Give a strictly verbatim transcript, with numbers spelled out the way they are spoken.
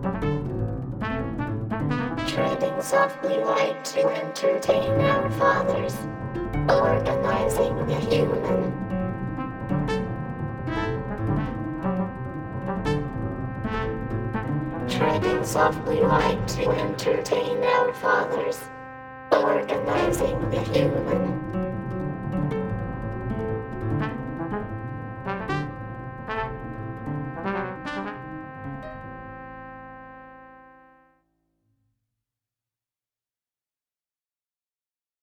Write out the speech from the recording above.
Treading softly light to entertain our fathers, organizing the human. Treading softly light to entertain our fathers, organizing the human.